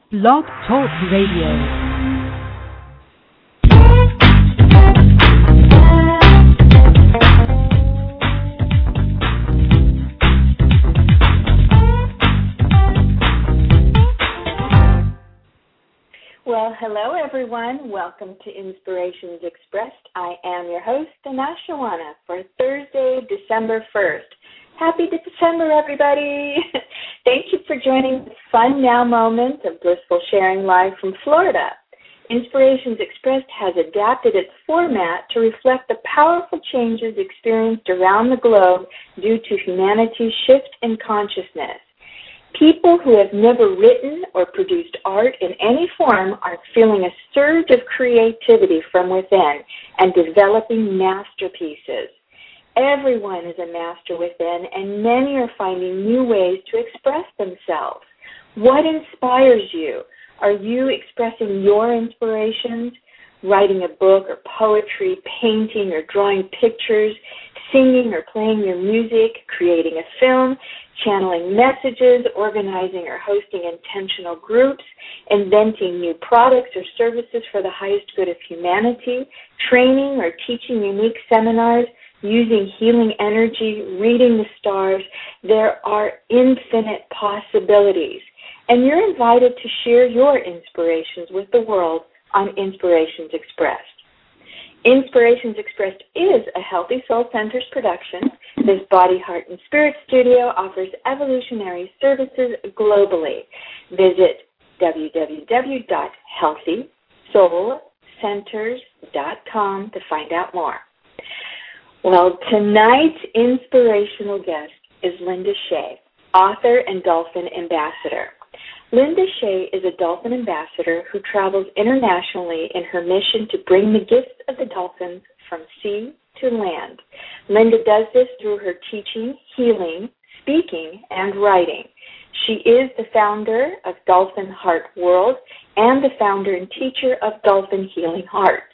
Blog Talk Radio. Well, hello everyone. Welcome to Inspirations Expressed. I am your host, Anasha Shawana, for Thursday, December 1st. Happy December, everybody. Thank you for joining this fun now moment of blissful sharing live from Florida. Inspirations Expressed has adapted its format to reflect the powerful changes experienced around the globe due to humanity's shift in consciousness. People who have never written or produced art in any form are feeling a surge of creativity from within and developing masterpieces. Everyone is a master within, and many are finding new ways to express themselves. What inspires you? Are you expressing your inspirations? Writing a book or poetry, painting or drawing pictures, singing or playing your music, creating a film, channeling messages, organizing or hosting intentional groups, inventing new products or services for the highest good of humanity, training or teaching unique seminars, using healing energy, reading the stars. There are infinite possibilities. And you're invited to share your inspirations with the world on Inspirations Expressed. Inspirations Expressed is a Healthy Soul Centers production. This Body, Heart, and Spirit studio offers evolutionary services globally. Visit www.healthysoulcenters.com to find out more. Well, tonight's inspirational guest is Linda Shea, author and dolphin ambassador. Linda Shea is a dolphin ambassador who travels internationally in her mission to bring the gifts of the dolphins from sea to land. Linda does this through her teaching, healing, speaking, and writing. She is the founder of Dolphin Heart World and the founder and teacher of Dolphin Healing Hearts,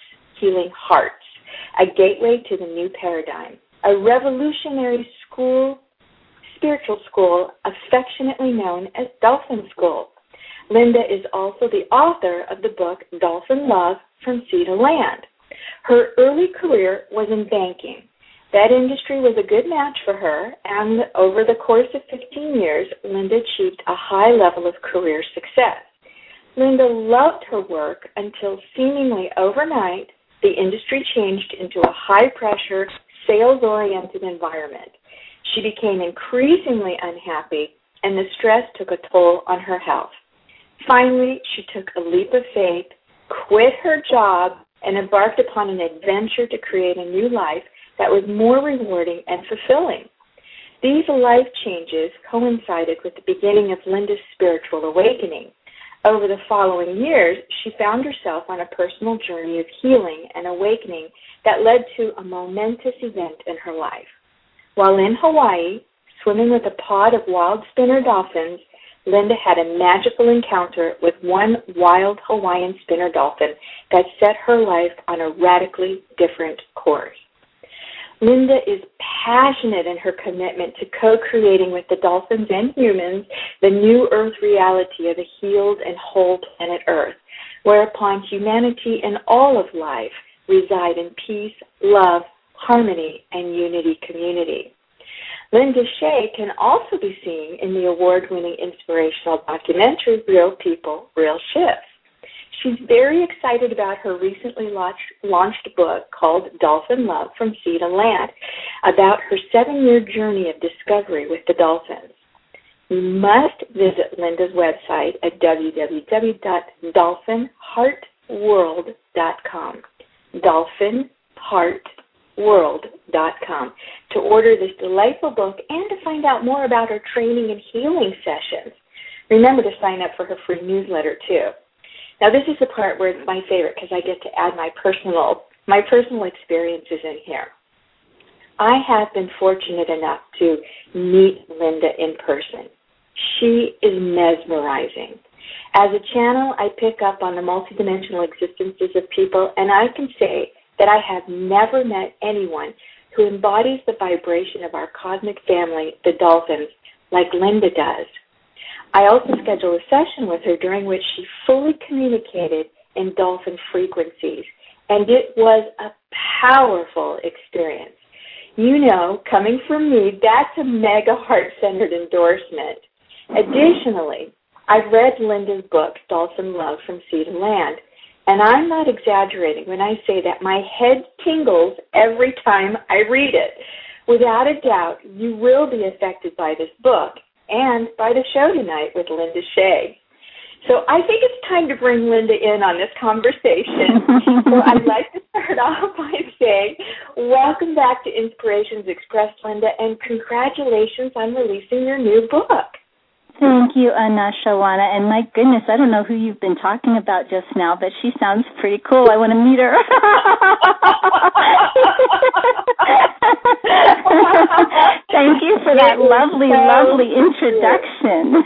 a gateway to the new paradigm, a revolutionary spiritual school affectionately known as Dolphin School. Linda is also the author of the book Dolphin Love, From Sea to Land. Her early career was in banking. That industry was a good match for her, and over the course of 15 years, Linda achieved a high level of career success. Linda loved her work until seemingly overnight, the industry changed into a high-pressure, sales-oriented environment. She became increasingly unhappy, and the stress took a toll on her health. Finally, she took a leap of faith, quit her job, and embarked upon an adventure to create a new life that was more rewarding and fulfilling. These life changes coincided with the beginning of Linda's spiritual awakening. Over the following years, she found herself on a personal journey of healing and awakening that led to a momentous event in her life. While in Hawaii, swimming with a pod of wild spinner dolphins, Linda had a magical encounter with one wild Hawaiian spinner dolphin that set her life on a radically different course. Linda is passionate in her commitment to co-creating with the dolphins and humans the new Earth reality of a healed and whole planet Earth, whereupon humanity and all of life reside in peace, love, harmony, and unity community. Linda Shea can also be seen in the award-winning inspirational documentary Real People, Real Shifts. She's very excited about her recently launched book called Dolphin Love, From Sea to Land, about her 7-year journey of discovery with the dolphins. You must visit Linda's website at www.dolphinheartworld.com, dolphinheartworld.com, to order this delightful book and to find out more about her training and healing sessions. Remember to sign up for her free newsletter, too. Now, this is the part where it's my favorite because I get to add my personal experiences in here. I have been fortunate enough to meet Linda in person. She is mesmerizing. As a channel, I pick up on the multidimensional existences of people, and I can say that I have never met anyone who embodies the vibration of our cosmic family, the dolphins, like Linda does. I also scheduled a session with her during which she fully communicated in dolphin frequencies, and it was a powerful experience. You know, coming from me, that's a mega heart-centered endorsement. Additionally, I've read Linda's book, Dolphin Love from Sea to Land, and I'm not exaggerating when I say that my head tingles every time I read it. Without a doubt, you will be affected by this book and by the show tonight with Linda Shea. So I think it's time to bring Linda in on this conversation. So I'd like to start off by saying, welcome back to Inspirations Expressed, Linda, and congratulations on releasing your new book. Thank you, Anna Shawana. And my goodness, I don't know who you've been talking about just now, but she sounds pretty cool. I want to meet her. Thank you for that lovely introduction.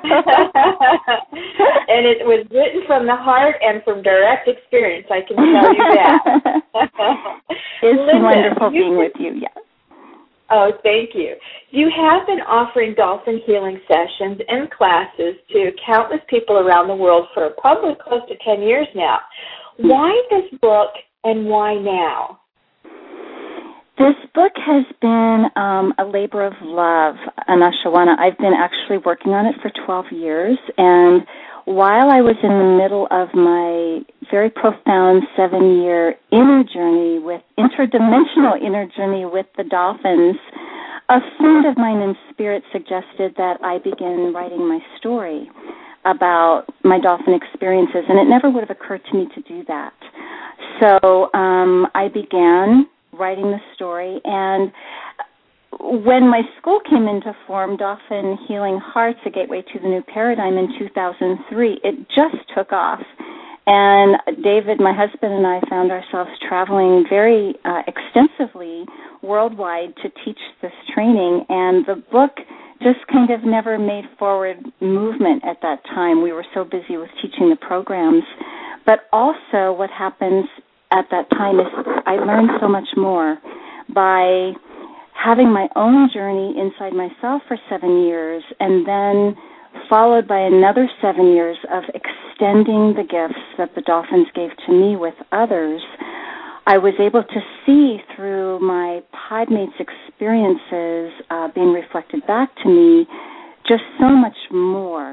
And it was written from the heart and from direct experience, I can tell you that. It's Linda, wonderful being with you, yes. Oh, thank you. You have been offering dolphin healing sessions and classes to countless people around the world for probably close to 10 years now. Why this book and why now? This book has been a labor of love, Anna Shawana. I've been actually working on it for 12 years, and while I was in the middle of my very profound 7-year interdimensional inner journey with the dolphins, a friend of mine in spirit suggested that I begin writing my story about my dolphin experiences, and it never would have occurred to me to do that. So I began writing the story, and when my school came into form, Dolphin Healing Hearts, A Gateway to the New Paradigm, in 2003, it just took off. And David, my husband, and I found ourselves traveling very extensively worldwide to teach this training, and the book just kind of never made forward movement at that time. We were so busy with teaching the programs. But also what happens at that time is I learned so much more by having my own journey inside myself for 7 years, and then followed by another 7 years of extending the gifts that the dolphins gave to me with others. I was able to see through my podmates' experiences being reflected back to me just so much more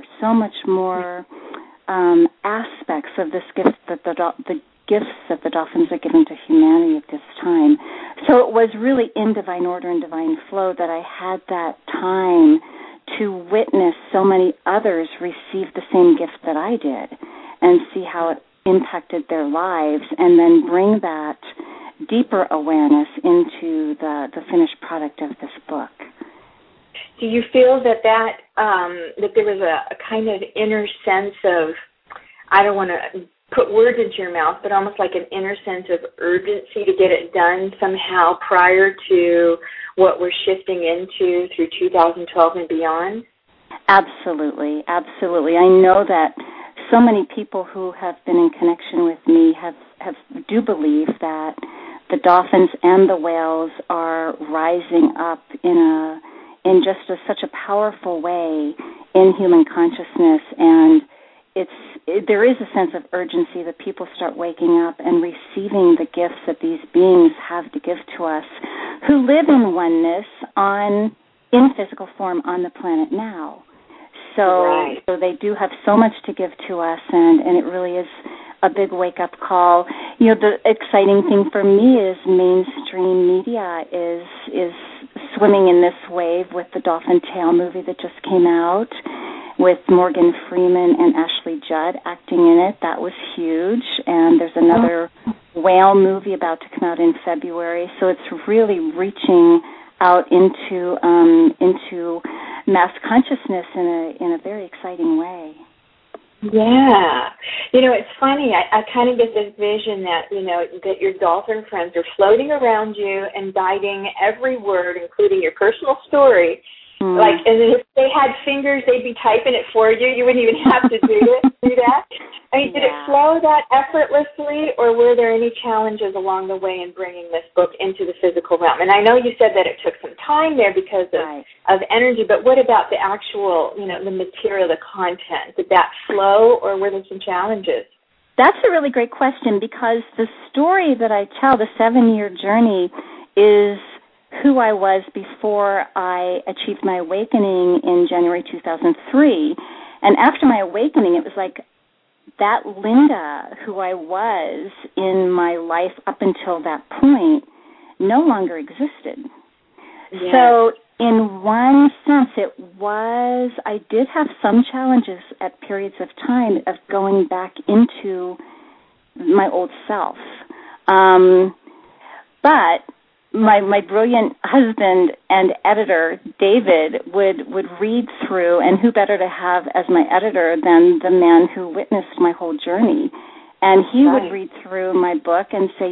aspects of this gift that the gifts that the dolphins are giving to humanity at this time. So it was really in divine order and divine flow that I had that time to witness so many others receive the same gift that I did and see how it impacted their lives, and then bring that deeper awareness into the finished product of this book. Do you feel that there was a kind of inner sense of, I don't want to put words into your mouth, but almost like an inner sense of urgency to get it done somehow prior to what we're shifting into through 2012 and beyond? Absolutely, absolutely. I know that so many people who have been in connection with me do believe that the dolphins and the whales are rising up in just such a powerful way in human consciousness, and there is a sense of urgency that people start waking up and receiving the gifts that these beings have to give to us, who live in oneness in physical form on the planet now. So they do have so much to give to us, and it really is a big wake-up call. You know, the exciting thing for me is mainstream media is swimming in this wave with the Dolphin Tale movie that just came out, with Morgan Freeman and Ashley Judd acting in it. That was huge. And there's another whale movie about to come out in February. So it's really reaching out into mass consciousness in a very exciting way. Yeah. You know, it's funny. I kind of get this vision that, that your dolphin friends are floating around you and guiding every word, including your personal story, Like, as if they had fingers, they'd be typing it for you. You wouldn't even have to do that. I mean, did it flow that effortlessly, or were there any challenges along the way in bringing this book into the physical realm? And I know you said that it took some time there because of energy, but what about the actual, the material, the content? Did that flow, or were there some challenges? That's a really great question, because the story that I tell, the 7-year journey, is who I was before I achieved my awakening in January 2003. And after my awakening, it was like that Linda, who I was in my life up until that point, no longer existed. Yes. So in one sense, I did have some challenges at periods of time of going back into my old self. But my brilliant husband and editor, David, would read through, and who better to have as my editor than the man who witnessed my whole journey. And he would read through my book and say,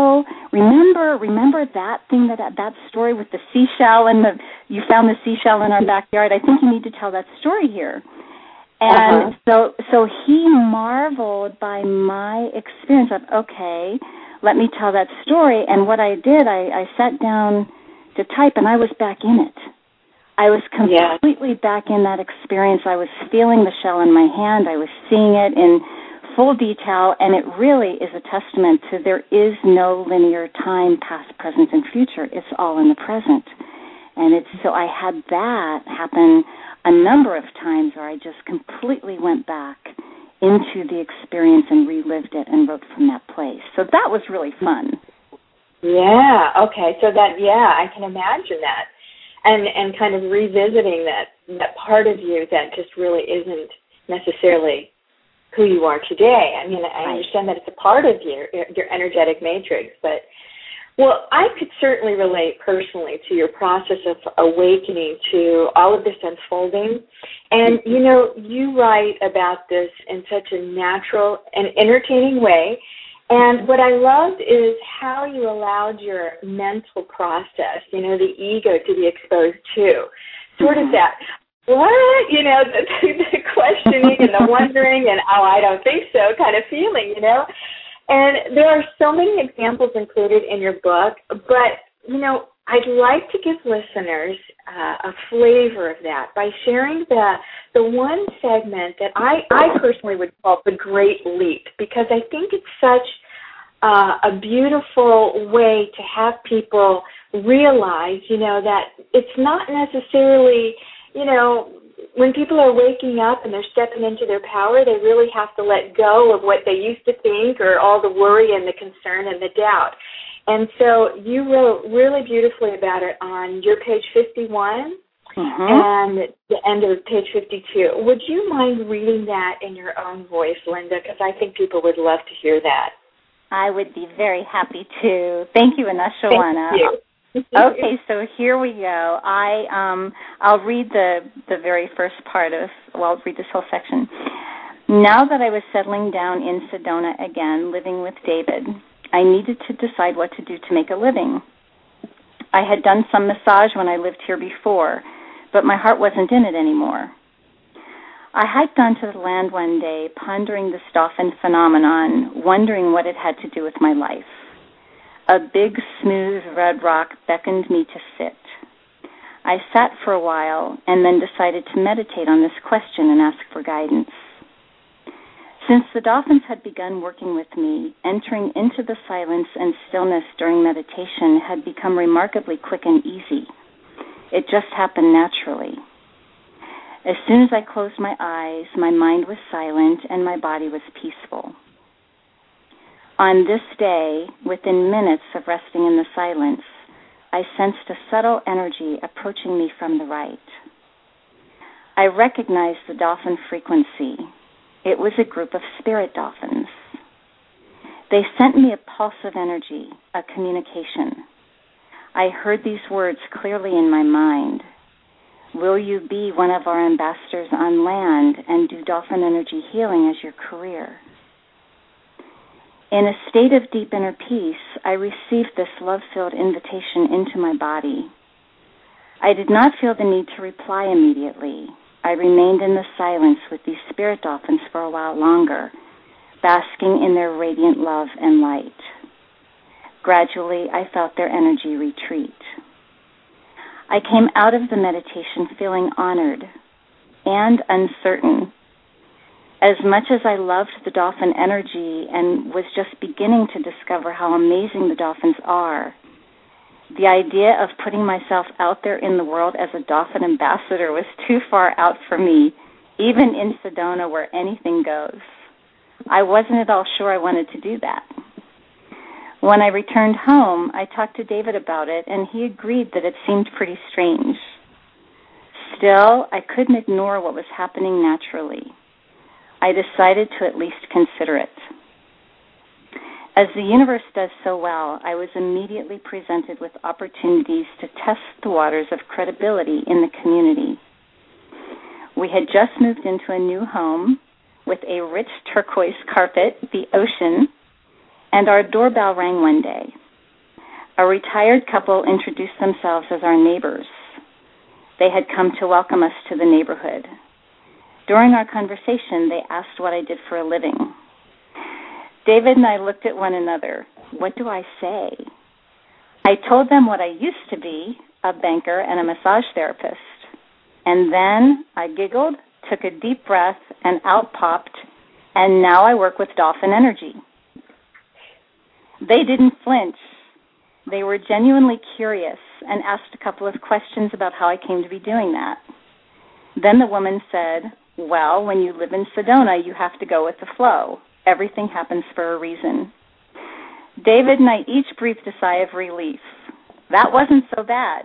remember that thing, that story with the seashell and you found the seashell in our backyard. I think you need to tell that story here. And so he marveled by my experience of, okay, let me tell that story. And what I did, I sat down to type, and I was back in it. I was completely back in that experience. I was feeling the shell in my hand. I was seeing it in full detail, and it really is a testament to there is no linear time, past, present, and future. It's all in the present. And so I had that happen a number of times where I just completely went back into the experience and relived it and wrote from that place. So that was really fun. Yeah, okay. So I can imagine that. And kind of revisiting that part of you that just really isn't necessarily who you are today. I mean, I understand that it's a part of your energetic matrix, but, well, I could certainly relate personally to your process of awakening to all of this unfolding. And, you write about this in such a natural and entertaining way. And what I loved is how you allowed your mental process, the ego to be exposed to. Sort of that, what? The questioning and the wondering and, I don't think so kind of feeling, And there are so many examples included in your book, but, I'd like to give listeners a flavor of that by sharing the one segment that I personally would call the Great Leap, because I think it's such a beautiful way to have people realize, that it's not necessarily, when people are waking up and they're stepping into their power, they really have to let go of what they used to think or all the worry and the concern and the doubt. And so you wrote really beautifully about it on your page 51 and the end of page 52. Would you mind reading that in your own voice, Linda? Because I think people would love to hear that. I would be very happy to. Thank you, Anushawana. Thank you. Okay, so here we go. I'll read the very first part I'll read this whole section. Now that I was settling down in Sedona again, living with David, I needed to decide what to do to make a living. I had done some massage when I lived here before, but my heart wasn't in it anymore. I hiked onto the land one day, pondering the dolphin phenomenon, wondering what it had to do with my life. A big, smooth red rock beckoned me to sit. I sat for a while and then decided to meditate on this question and ask for guidance. Since the dolphins had begun working with me, entering into the silence and stillness during meditation had become remarkably quick and easy. It just happened naturally. As soon as I closed my eyes, my mind was silent and my body was peaceful. On this day, within minutes of resting in the silence, I sensed a subtle energy approaching me from the right. I recognized the dolphin frequency. It was a group of spirit dolphins. They sent me a pulse of energy, a communication. I heard these words clearly in my mind. Will you be one of our ambassadors on land and do dolphin energy healing as your career? In a state of deep inner peace, I received this love-filled invitation into my body. I did not feel the need to reply immediately. I remained in the silence with these spirit dolphins for a while longer, basking in their radiant love and light. Gradually, I felt their energy retreat. I came out of the meditation feeling honored and uncertain. As much as I loved the dolphin energy and was just beginning to discover how amazing the dolphins are, the idea of putting myself out there in the world as a dolphin ambassador was too far out for me, even in Sedona where anything goes. I wasn't at all sure I wanted to do that. When I returned home, I talked to David about it, and he agreed that it seemed pretty strange. Still, I couldn't ignore what was happening naturally. I decided to at least consider it. As the universe does so well, I was immediately presented with opportunities to test the waters of credibility in the community. We had just moved into a new home with a rich turquoise carpet, the ocean, and our doorbell rang one day. A retired couple introduced themselves as our neighbors. They had come to welcome us to the neighborhood. During our conversation, they asked what I did for a living. David and I looked at one another. What do I say? I told them what I used to be, a banker and a massage therapist. And then I giggled, took a deep breath, and out popped, and now I work with dolphin energy. They didn't flinch. They were genuinely curious and asked a couple of questions about how I came to be doing that. Then the woman said, well, when you live in Sedona, you have to go with the flow. Everything happens for a reason. David and I each breathed a sigh of relief. That wasn't so bad.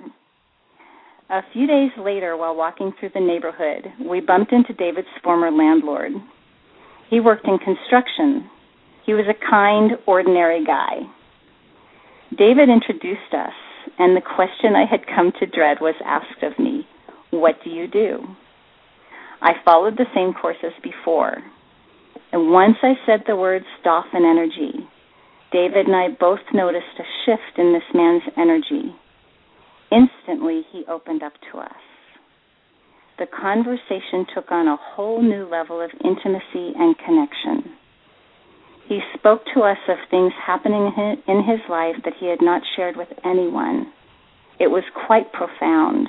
A few days later, while walking through the neighborhood, we bumped into David's former landlord. He worked in construction. He was a kind, ordinary guy. David introduced us, and the question I had come to dread was asked of me, what do you do? I followed the same course as before. And once I said the words dolphin energy, David and I both noticed a shift in this man's energy. Instantly, he opened up to us. The conversation took on a whole new level of intimacy and connection. He spoke to us of things happening in his life that he had not shared with anyone. It was quite profound.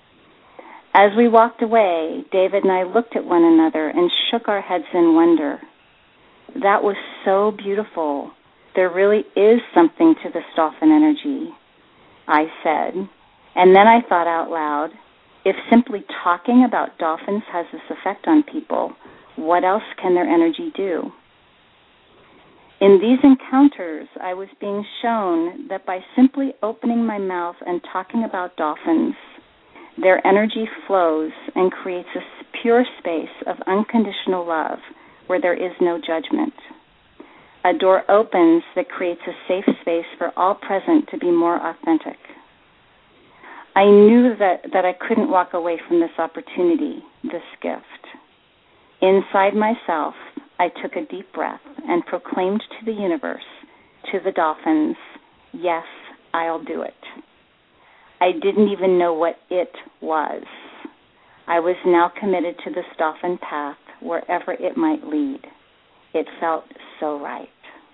As we walked away, David and I looked at one another and shook our heads in wonder. That was so beautiful. There really is something to this dolphin energy, I said. And then I thought out loud, if simply talking about dolphins has this effect on people, what else can their energy do? In these encounters, I was being shown that by simply opening my mouth and talking about dolphins, their energy flows and creates a pure space of unconditional love where there is no judgment. A door opens that creates a safe space for all present to be more authentic. I knew that I couldn't walk away from this opportunity, this gift. Inside myself, I took a deep breath and proclaimed to the universe, to the dolphins, yes, I'll do it. I didn't even know what it was. I was now committed to this dolphin path wherever it might lead. It felt so right.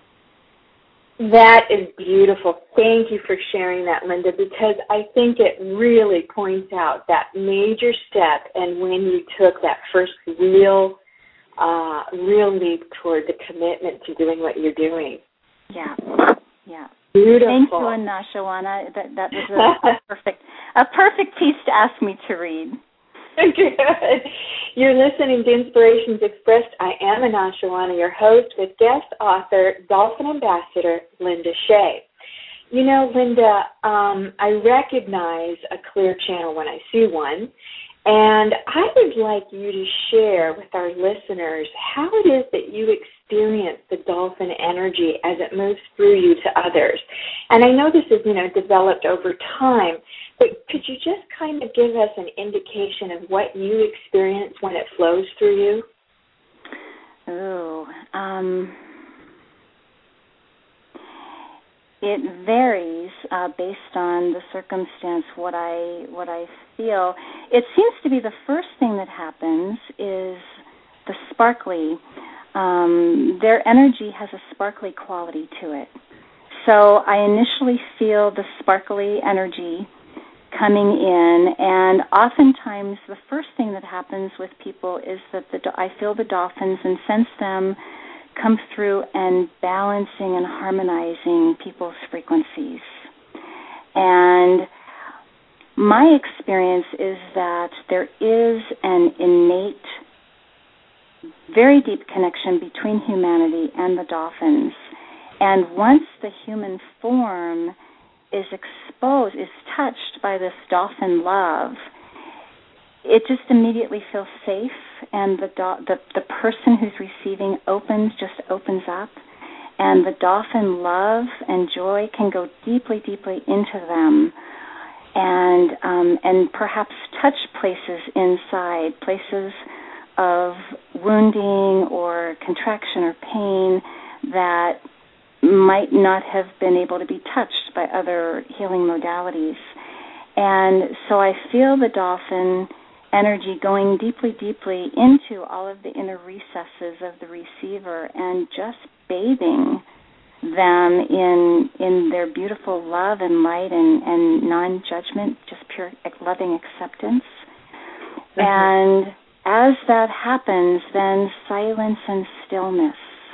That is beautiful. Thank you for sharing that, Linda, because I think it really points out that major step and when you took that first real leap toward the commitment to doing what you're doing. Yeah. Beautiful. Thank you, Anashawana. That was a perfect piece to ask me to read. Good. You're listening to Inspirations Expressed. I am Anashawana, your host, with guest author, Dolphin Ambassador, Linda Shea. You know, Linda, I recognize a clear channel when I see one, and I would like you to share with our listeners how it is that you experience the dolphin energy as it moves through you to others. And I know this is, developed over time, but could you just kind of give us an indication of what you experience when it flows through you? It varies based on the circumstance, what I feel. It seems to be the first thing that happens is the sparkly. Their energy has a sparkly quality to it. So I initially feel the sparkly energy coming in, and oftentimes the first thing that happens with people is that I feel the dolphins and sense them come through and balancing and harmonizing people's frequencies. And my experience is that there is an innate, very deep connection between humanity and the dolphins. And once the human form is exposed, is touched by this dolphin love, it just immediately feels safe, and the person who's receiving opens up, and the dolphin love and joy can go deeply, deeply into them, and perhaps touch places inside, places of wounding or contraction or pain that might not have been able to be touched by other healing modalities. And so I feel the dolphin energy going deeply, deeply into all of the inner recesses of the receiver and just bathing them in their beautiful love and light and non-judgment, just pure loving acceptance. Mm-hmm. And as that happens, then silence and stillness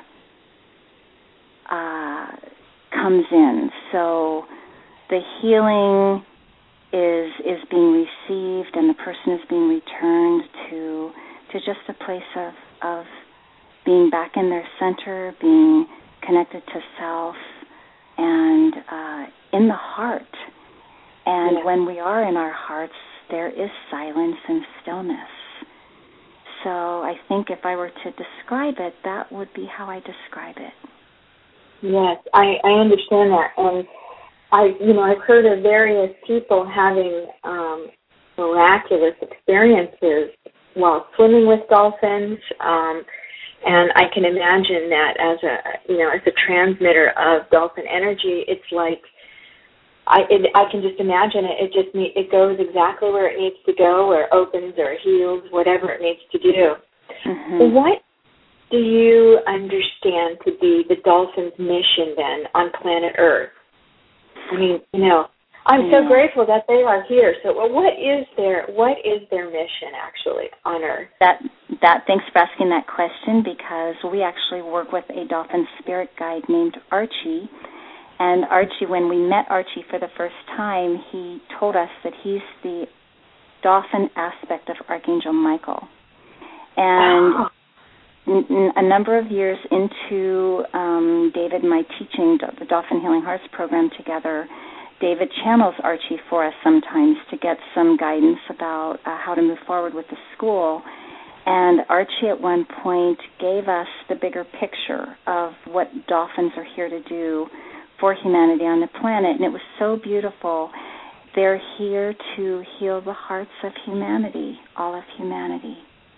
comes in. So the healing is being received, and the person is being returned to just a place of being back in their center, being connected to self, and in the heart. And when we are in our hearts, there is silence and stillness. So I think if I were to describe it, that would be how I describe it. Yes, I understand that, and I've heard of various people having miraculous experiences while swimming with dolphins, and I can imagine that as a transmitter of dolphin energy, it's like I can just imagine it. It goes exactly where it needs to go, or opens or heals, whatever it needs to do. Mm-hmm. What do you understand to be the dolphin's mission then on planet Earth? I mean, I'm so grateful that they are here. So, what is their mission actually on Earth? Thanks for asking that question, because we actually work with a dolphin spirit guide named Archie. And Archie, when we met Archie for the first time, he told us that he's the dolphin aspect of Archangel Michael. And a number of years into David and my teaching the Dolphin Healing Hearts program together, David channels Archie for us sometimes to get some guidance about how to move forward with the school. And Archie at one point gave us the bigger picture of what dolphins are here to do for humanity on the planet. And it was so beautiful. They're here to heal the hearts of humanity, all of humanity.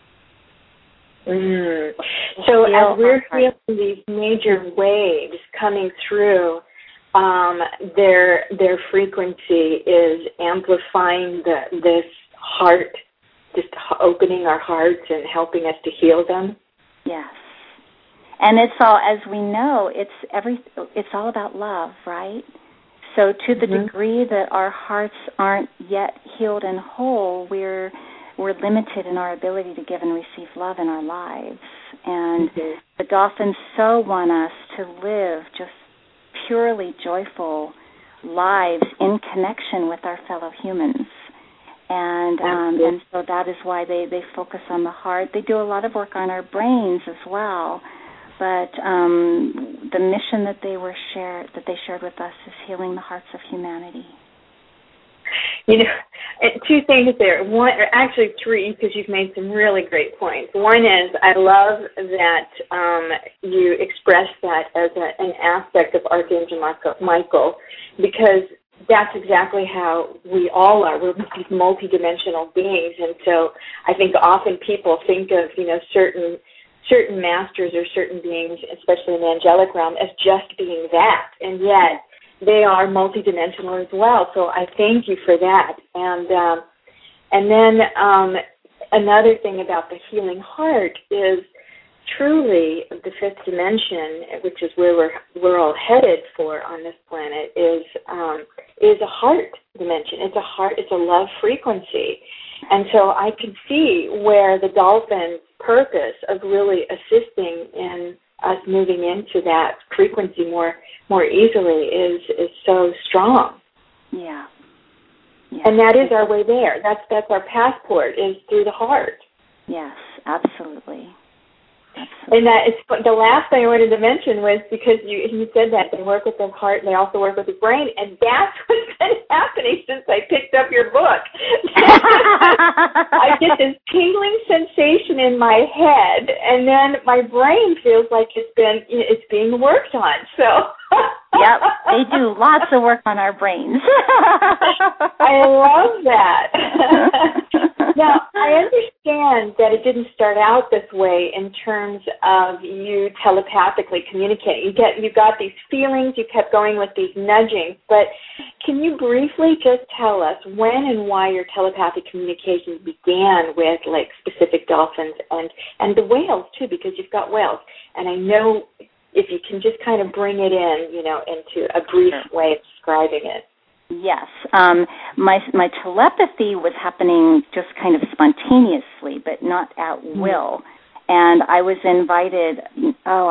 Mm. So as we're feeling these major waves coming through, their frequency is amplifying this heart, just opening our hearts and helping us to heal them. Yes, and it's all, as we know, it's all about love, right? So to the degree that our hearts aren't yet healed and whole, we're limited in our ability to give and receive love in our lives. And the dolphins so want us to live just purely joyful lives in connection with our fellow humans. And so that is why they focus on the heart. They do a lot of work on our brains as well. But the mission that they shared with us is healing the hearts of humanity. Two things there. One, actually three, because you've made some really great points. One is I love that you express that as an aspect of Archangel Michael, because that's exactly how we all are. We're these multidimensional beings, and so I think often people think of certain masters or certain beings, especially in the angelic realm, as just being that, and yet they are multidimensional as well. So I thank you for that. And then another thing about the healing heart is truly the fifth dimension, which is where we're all headed for on this planet, is a heart dimension. It's a love frequency. And so I can see where the dolphin's purpose of really assisting in us moving into that frequency more easily is so strong. Yeah. And that is our way there. That's our passport, is through the heart. Yes, absolutely. And the last thing I wanted to mention was, because you said that they work with their heart and they also work with the brain, and that's what's been happening since I picked up your book. I get this tingling sensation in my head, and then my brain feels like it's being worked on. So. Yep, they do lots of work on our brains. I love that. Now, I understand that it didn't start out this way in terms of you telepathically communicating. You got these feelings, you kept going with these nudgings, but can you briefly just tell us when and why your telepathic communications began with, like, specific dolphins and the whales, too, because you've got whales. And I know if you can just kind of bring it in, into a brief way of describing it. Yes. My telepathy was happening just kind of spontaneously, but not at will. And I was invited, in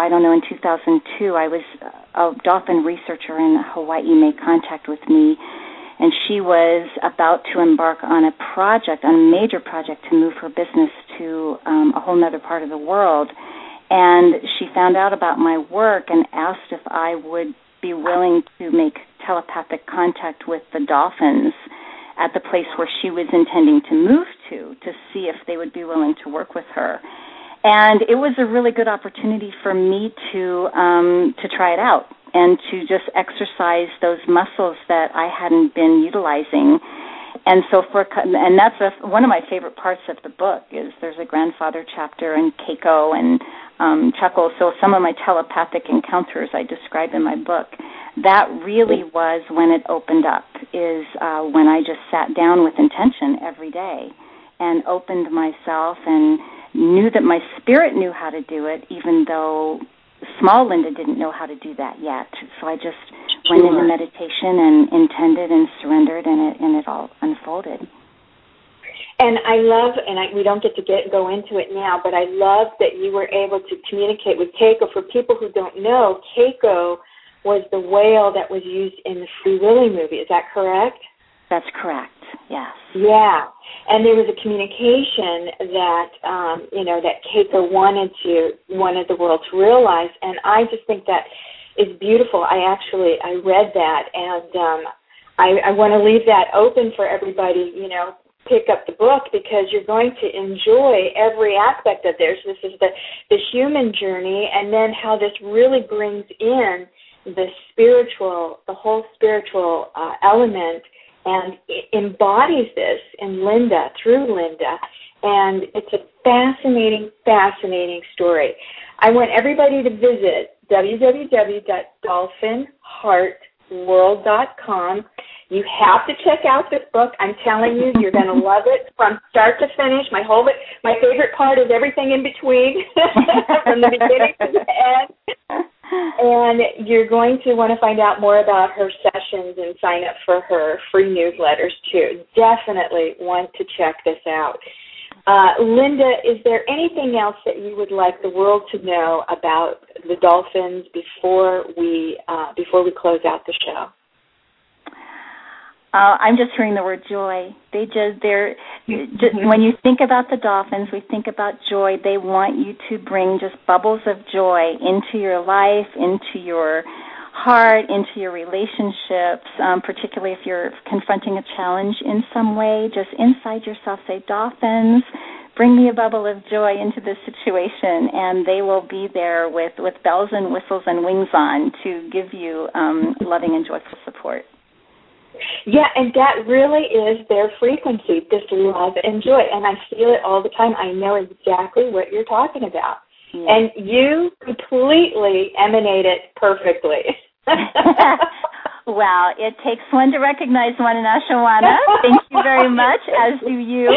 2002, a dolphin researcher in Hawaii made contact with me, and she was about to embark on a major project to move her business to a whole other part of the world. And she found out about my work and asked if I would be willing to make telepathic contact with the dolphins at the place where she was intending to move to see if they would be willing to work with her. And it was a really good opportunity for me to try it out and to just exercise those muscles that I hadn't been utilizing. And so and that's one of my favorite parts of the book is there's a grandfather chapter and Keiko and Chuckles. So some of my telepathic encounters I describe in my book. That really was when it opened up, is when I just sat down with intention every day and opened myself and knew that my spirit knew how to do it, even though small Linda didn't know how to do that yet. So I just went into meditation and intended and surrendered, and it all unfolded. And I love, we don't get to go into it now, but I love that you were able to communicate with Keiko. For people who don't know, Keiko was the whale that was used in the Free Willy movie. Is that correct? That's correct, yes. Yeah, and there was a communication that, that Keiko wanted the world to realize, and I just think that is beautiful. I read that, and I want to leave that open for everybody, pick up the book, because you're going to enjoy every aspect of this. This is the human journey, and then how this really brings in the whole spiritual element, and embodies this in Linda, through Linda, and it's a fascinating, fascinating story. I want everybody to visit www.dolphinheartworld.com. You have to check out this book. I'm telling you, you're going to love it from start to finish. My favorite part is everything in between, from the beginning to the end. And you're going to want to find out more about her sessions and sign up for her free newsletters, too. Definitely want to check this out. Linda, is there anything else that you would like the world to know about the dolphins before we close out the show? I'm just hearing the word joy. When you think about the dolphins, we think about joy. They want you to bring just bubbles of joy into your life, into your heart, into your relationships, particularly if you're confronting a challenge in some way. Just inside yourself say, dolphins, bring me a bubble of joy into this situation, and they will be there with bells and whistles and wings on to give you loving and joyful support. Yeah, and that really is their frequency, this love and joy. And I feel it all the time. I know exactly what you're talking about. Yeah. And you completely emanate it perfectly. Well, it takes one to recognize one in Ashawana. Thank you very much, as do you.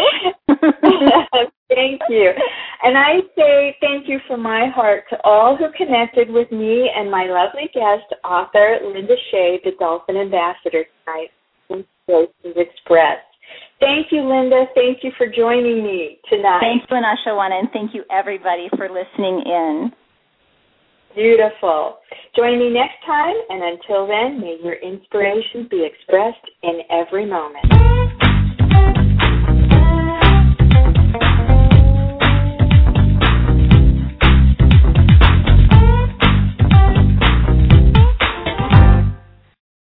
Thank you. And I say thank you from my heart to all who connected with me and my lovely guest, author Linda Shea, the Dolphin Ambassador, tonight. Inspirations Expressed. Thank you, Linda. Thank you for joining me tonight. Thank you, Ashawana, and thank you, everybody, for listening in. Beautiful. Join me next time, and until then, may your inspirations be expressed in every moment.